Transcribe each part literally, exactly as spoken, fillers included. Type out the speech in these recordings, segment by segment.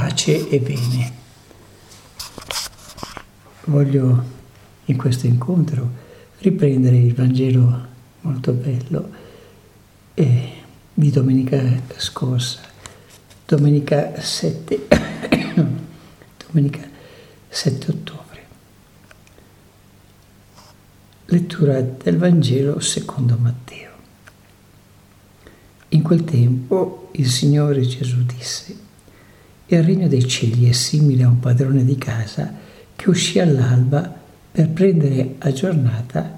pace e bene. Voglio in questo incontro riprendere il Vangelo molto bello eh, di domenica scorsa, domenica sette, domenica sette ottobre. Lettura del Vangelo secondo Matteo. In quel tempo il Signore Gesù disse: il regno dei cieli è simile a un padrone di casa che uscì all'alba per prendere a giornata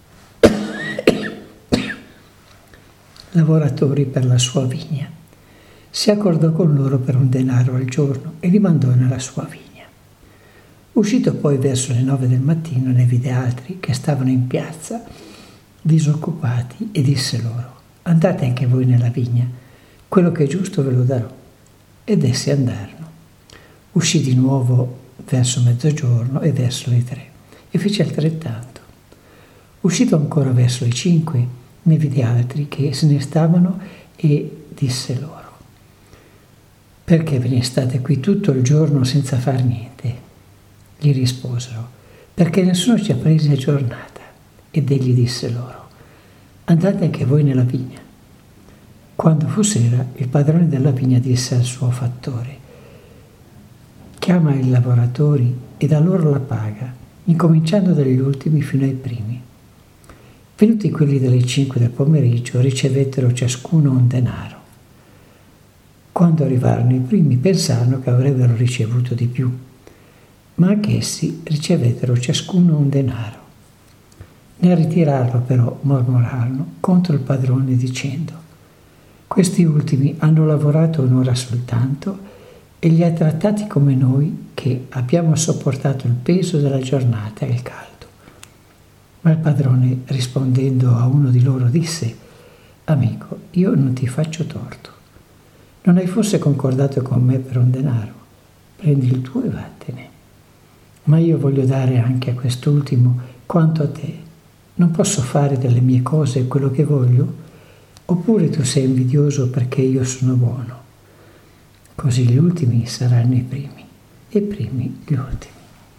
lavoratori per la sua vigna. Si accordò con loro per un denaro al giorno e li mandò nella sua vigna. Uscito poi verso le nove del mattino, ne vide altri che stavano in piazza disoccupati e disse loro: andate anche voi nella vigna, quello che è giusto ve lo darò. Ed essi andarono. Uscì di nuovo verso mezzogiorno e verso le tre, e fece altrettanto. Uscito ancora verso le cinque, ne vide altri che se ne stavano e disse loro: perché ve ne state qui tutto il giorno senza far niente? Gli risposero: perché nessuno ci ha presi a giornata. Ed egli disse loro: andate anche voi nella vigna. Quando fu sera, il padrone della vigna disse al suo fattore: chiama i lavoratori e dà loro la paga, incominciando dagli ultimi fino ai primi. Venuti quelli delle cinque del pomeriggio, ricevettero ciascuno un denaro. Quando arrivarono i primi, pensarono che avrebbero ricevuto di più, ma anch'essi ricevettero ciascuno un denaro. Nel ritirarlo però mormorarono contro il padrone dicendo: questi ultimi hanno lavorato un'ora soltanto e li ha trattati come noi che abbiamo sopportato il peso della giornata e il caldo. Ma il padrone, rispondendo a uno di loro, disse: amico, io non ti faccio torto. Non hai forse concordato con me per un denaro? Prendi il tuo e vattene. Ma io voglio dare anche a quest'ultimo quanto a te. Non posso fare delle mie cose quello che voglio? Oppure tu sei invidioso perché io sono buono? Così gli ultimi saranno i primi e i primi gli ultimi.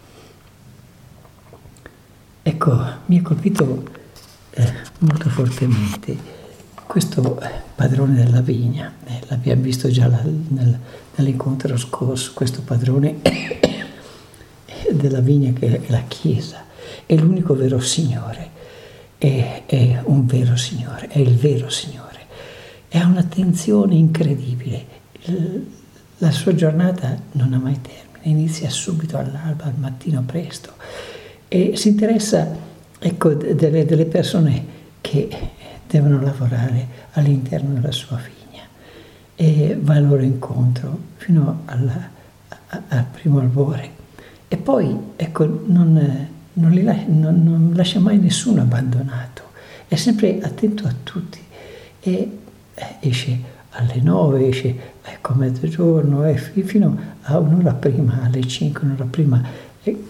Ecco, mi ha colpito eh, molto fortemente questo padrone della vigna. Eh, l'abbiamo visto già la, nel, nell'incontro scorso, questo padrone della vigna che è la Chiesa, è l'unico vero Signore. È, è un vero Signore, è il vero Signore, e ha un'attenzione incredibile. La sua giornata non ha mai termine, inizia subito all'alba, al mattino presto, e si interessa, ecco, delle, delle persone che devono lavorare all'interno della sua vigna, e va al loro incontro fino alla, a, al primo albore, e poi, ecco, non... Non, li lascia, non, non lascia mai nessuno abbandonato, è sempre attento a tutti e eh, esce alle nove, esce ecco, a mezzogiorno, eh, fino a un'ora prima, alle cinque, un'ora prima eh,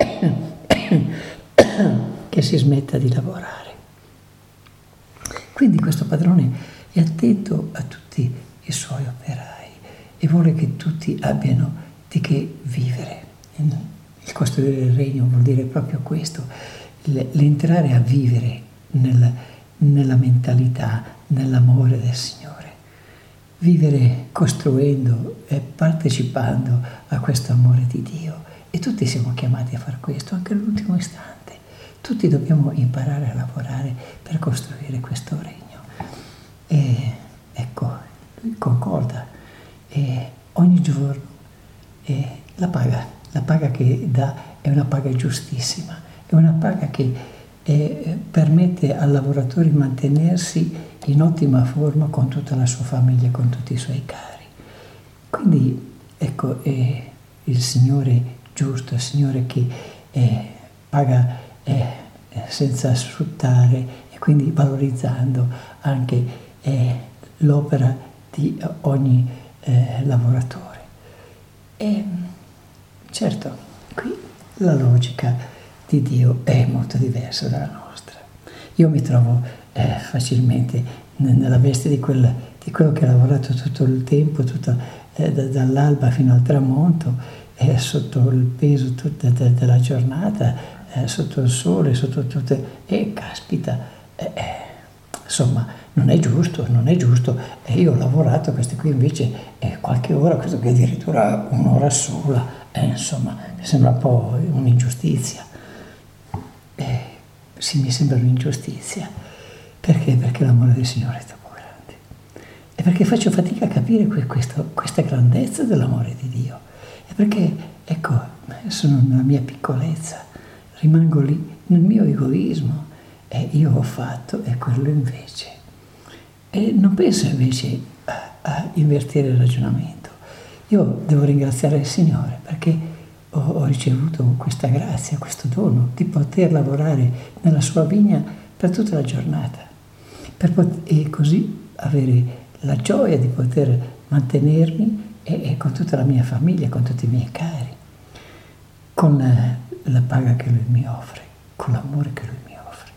che si smetta di lavorare. Quindi questo padrone è attento a tutti i suoi operai e vuole che tutti abbiano di che vivere. Il costruire il regno vuol dire proprio questo, l'entrare a vivere nel, nella mentalità, nell'amore del Signore. Vivere costruendo e partecipando a questo amore di Dio. E tutti siamo chiamati a fare questo, anche all'ultimo istante. Tutti dobbiamo imparare a lavorare per costruire questo regno. E ecco, concorda. E ogni giorno e la paga. La paga che dà è una paga giustissima, è una paga che eh, permette al lavoratore di mantenersi in ottima forma con tutta la sua famiglia, con tutti i suoi cari. Quindi ecco, è il Signore giusto, il Signore che eh, paga eh, senza sfruttare e quindi valorizzando anche eh, l'opera di ogni eh, lavoratore. E, certo, qui la logica di Dio è molto diversa dalla nostra. Io mi trovo eh, facilmente nella veste di quel, di di quello che ha lavorato tutto il tempo, tutta, eh, d- dall'alba fino al tramonto, eh, sotto il peso tutta de- della giornata, eh, sotto il sole, sotto tutte... E caspita, eh, eh, insomma, non è giusto, non è giusto. E io ho lavorato, questi qui invece eh, qualche ora, questo qui addirittura un'ora sola, eh, insomma, mi sembra un po' un'ingiustizia. Eh, sì, mi sembra un'ingiustizia. Perché? Perché l'amore del Signore è troppo grande. E perché faccio fatica a capire questo, questa grandezza dell'amore di Dio. E perché, ecco, sono nella mia piccolezza, rimango lì nel mio egoismo. E io ho fatto e quello invece. E non penso invece a, a invertire il ragionamento. Io devo ringraziare il Signore perché ho, ho ricevuto questa grazia, questo dono di poter lavorare nella sua vigna per tutta la giornata per pot- e così avere la gioia di poter mantenermi e, e con tutta la mia famiglia, con tutti i miei cari, con eh, la paga che Lui mi offre, con l'amore che Lui mi offre.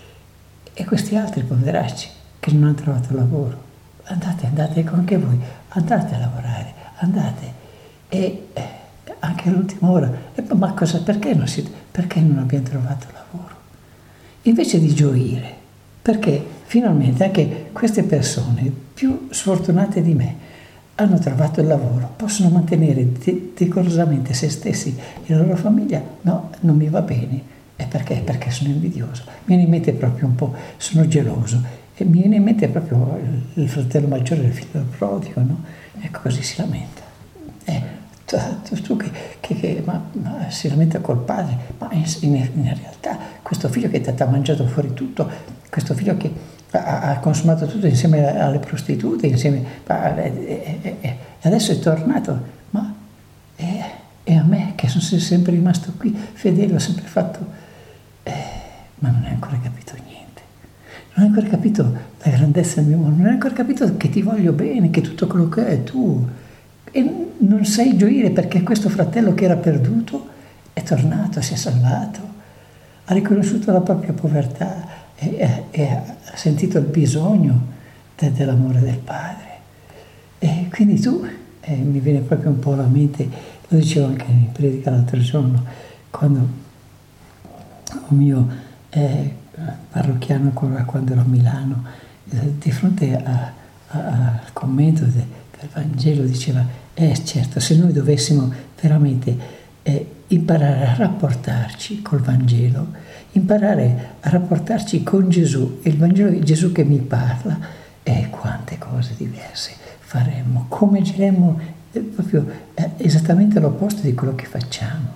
E questi altri poveracci che non hanno trovato lavoro, andate, andate anche voi, andate a lavorare, andate. E eh, anche all'ultima ora, e, ma cosa, perché non, si, perché non abbiamo trovato lavoro? Invece di gioire, perché finalmente anche queste persone più sfortunate di me hanno trovato il lavoro, possono mantenere de- decorosamente se stessi e la loro famiglia, no, non mi va bene. E perché? Perché sono invidioso, mi viene in mente proprio un po', sono geloso, e mi viene in mente proprio il, il fratello maggiore del figlio del prodigo, no? Ecco, così si lamenta. Eh, tu, tu che, che, che ma, ma si lamenta col padre, ma in, in, in realtà questo figlio che ti ha mangiato fuori tutto, questo figlio che ha, ha consumato tutto insieme alle prostitute, insieme, e, e, e adesso è tornato, ma e, e a me che sono sempre rimasto qui, fedele, ho sempre fatto, eh, ma non hai ancora capito niente, non hai ancora capito la grandezza del mio amore, non hai ancora capito che ti voglio bene, che tutto quello che è tu. E non sai gioire perché questo fratello che era perduto è tornato, si è salvato, ha riconosciuto la propria povertà e, e, e ha sentito il bisogno de, dell'amore del Padre. E quindi tu, eh, mi viene proprio un po' alla mente, lo dicevo anche in predica l'altro giorno, quando un mio eh, parrocchiano, quando ero a Milano, eh, di fronte a, a, al commento de, del Vangelo diceva: Eh certo, se noi dovessimo veramente eh, imparare a rapportarci col Vangelo, imparare a rapportarci con Gesù, e il Vangelo è Gesù che mi parla, e eh, quante cose diverse faremmo, come agiremmo eh, proprio eh, esattamente l'opposto di quello che facciamo.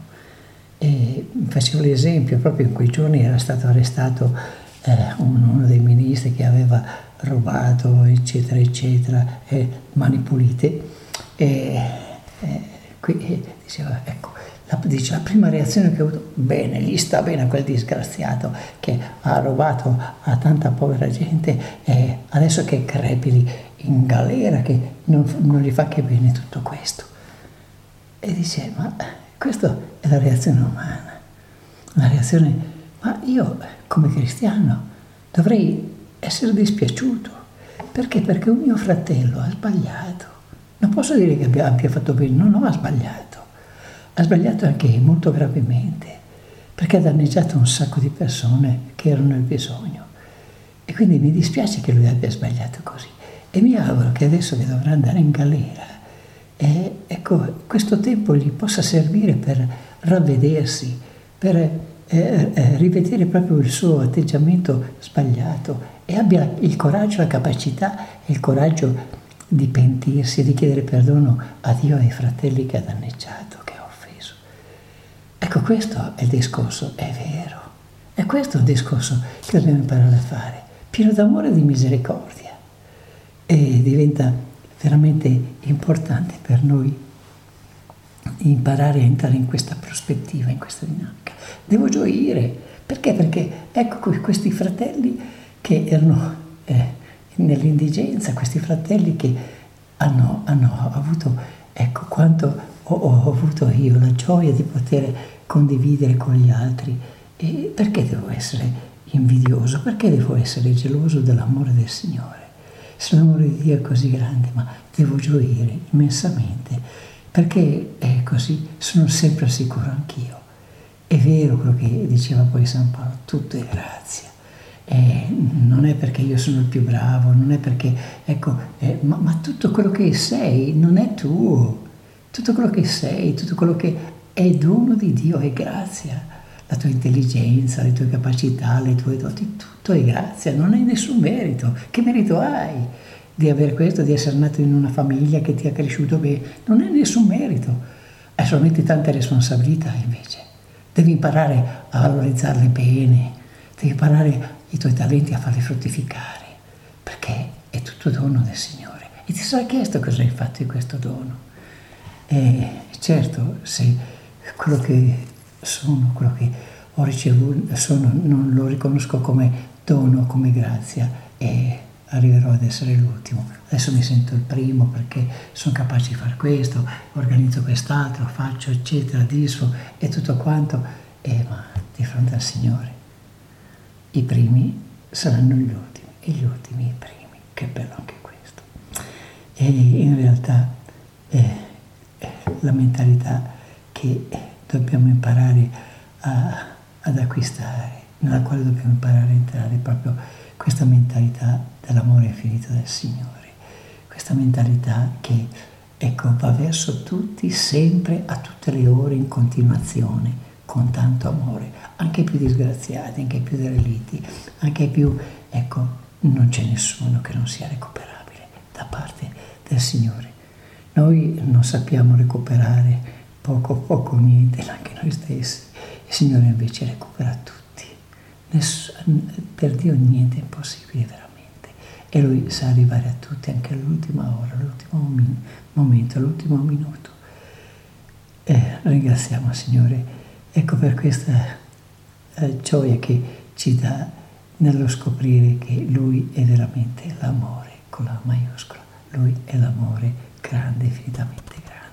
E facevo l'esempio, proprio in quei giorni era stato arrestato eh, uno dei ministri che aveva rubato, eccetera, eccetera, eh, mani pulite. E, e qui e diceva, ecco, la, dice, la prima reazione che ho avuto, bene, gli sta bene a quel disgraziato che ha rubato a tanta povera gente e adesso che crepili in galera, che non, non gli fa che bene tutto questo. E dice, ma questa è la reazione umana, la reazione, ma io come cristiano dovrei essere dispiaciuto. Perché? Perché un mio fratello ha sbagliato. Non posso dire che abbia, abbia fatto bene, no, no, ha sbagliato. Ha sbagliato anche molto gravemente, perché ha danneggiato un sacco di persone che erano nel bisogno. E quindi mi dispiace che lui abbia sbagliato così. E mi auguro che adesso che dovrà andare in galera, eh, ecco, questo tempo gli possa servire per ravvedersi, per eh, eh, rivedere proprio il suo atteggiamento sbagliato e abbia il coraggio, la capacità e il coraggio di pentirsi e di chiedere perdono a Dio e ai fratelli che ha danneggiato, che ha offeso. Ecco, questo è il discorso, è vero. E questo è un discorso che dobbiamo imparare a fare, pieno d'amore e di misericordia. E diventa veramente importante per noi imparare a entrare in questa prospettiva, in questa dinamica. Devo gioire. Perché? Perché ecco questi fratelli che erano eh, nell'indigenza, questi fratelli che hanno, hanno avuto, ecco quanto ho, ho avuto io, la gioia di poter condividere con gli altri. E perché devo essere invidioso? Perché devo essere geloso dell'amore del Signore? se l'amore di Dio è così grande, ma devo gioire immensamente, perché è così, sono sempre sicuro anch'io. È vero quello che diceva poi San Paolo, tutto è grazia. Eh, non è perché io sono il più bravo, non è perché, ecco, eh, ma, ma tutto quello che sei non è tuo, tutto quello che sei, tutto quello che è dono di Dio è grazia. La tua intelligenza, le tue capacità, le tue doti, tutto è grazia, non hai nessun merito. Che merito hai di avere questo, di essere nato in una famiglia che ti ha cresciuto bene? Non hai nessun merito, hai solamente tante responsabilità invece. Devi imparare a valorizzarle bene, devi imparare i tuoi talenti a farli fruttificare, perché è tutto dono del Signore. E ti sarà chiesto cosa hai fatto di questo dono. E certo, se quello che sono, quello che ho ricevuto, sono, non lo riconosco come dono, come grazia, e arriverò ad essere l'ultimo. Adesso mi sento il primo perché sono capace di fare questo, organizzo quest'altro, faccio eccetera, disfo e tutto quanto, e ma di fronte al Signore i primi saranno gli ultimi e gli ultimi i primi. Che bello anche questo. E in realtà è, è la mentalità che dobbiamo imparare a, ad acquistare, nella quale dobbiamo imparare a entrare, proprio questa mentalità dell'amore infinito del Signore, questa mentalità che, ecco, va verso tutti, sempre, a tutte le ore, in continuazione, con tanto amore, anche ai più disgraziati, anche ai più derelitti, anche ai più, ecco, non c'è nessuno che non sia recuperabile da parte del Signore. Noi non sappiamo recuperare poco, poco, niente, neanche noi stessi. Il Signore invece recupera tutti. Nessun, per Dio niente è impossibile veramente. E Lui sa arrivare a tutti anche all'ultima ora, all'ultimo momento, all'ultimo minuto. E ringraziamo il Signore, ecco, per questa eh, gioia che ci dà nello scoprire che Lui è veramente l'amore, con la maiuscola. Lui è l'amore grande, infinitamente grande.